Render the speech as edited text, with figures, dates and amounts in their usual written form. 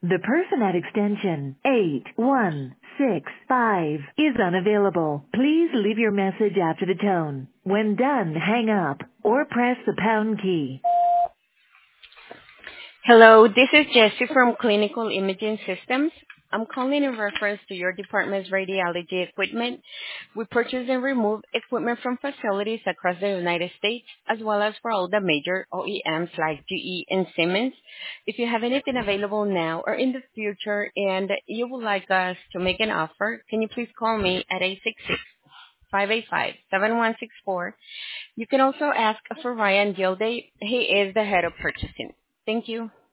The person at extension 8165 is unavailable. Please leave your message after the tone. When done, hang up or press the pound key. Hello, this is Jessie from Clinical Imaging Systems. I'm calling in reference to your department's radiology equipment. We purchase and remove equipment from facilities across the United States, as well as for all the major OEMs like GE and Siemens. If you have anything available now or in the future and you would like us to make an offer, can you please call me at 866-585-7164. You can also ask for Ryan Gilday. He is the head of purchasing. Thank you.